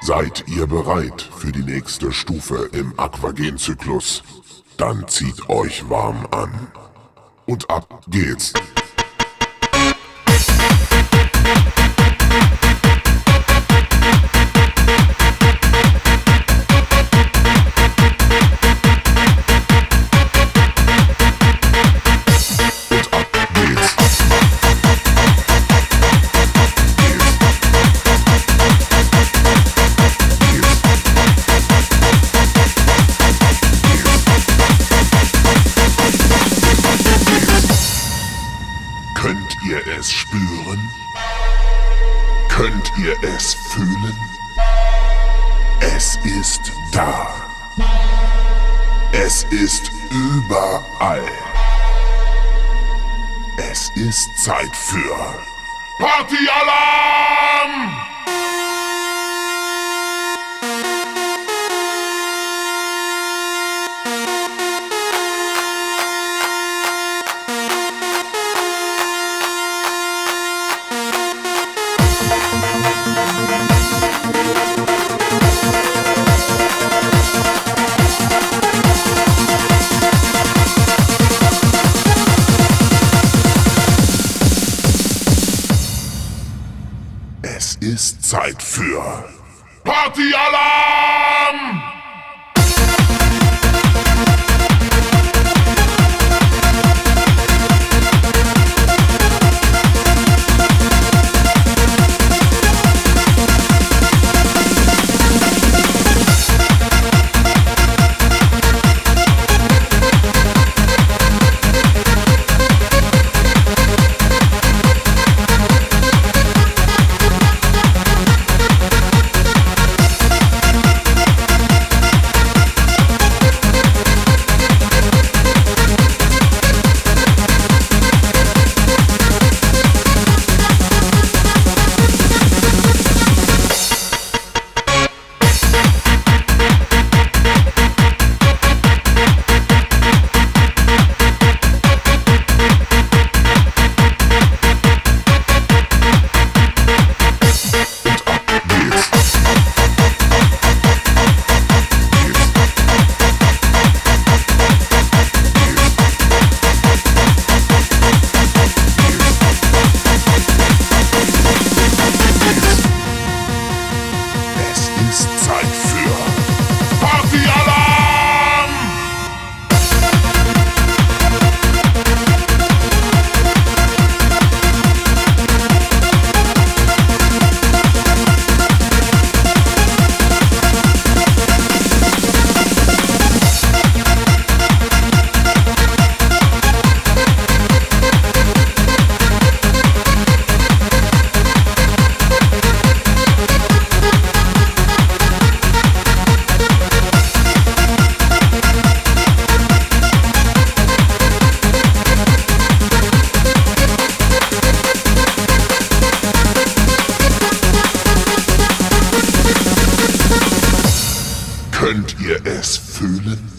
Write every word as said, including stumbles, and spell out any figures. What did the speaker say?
Seid ihr bereit für die nächste Stufe im Aquagen-Zyklus? Dann zieht euch warm an. Und ab geht's. Könnt ihr es spüren? Könnt ihr es fühlen? Es ist da. Es ist überall. Es ist Zeit für Partyalarm! Es ist Zeit für Partyalarm! Zeit für Partyalarm! Könnt ihr es fühlen?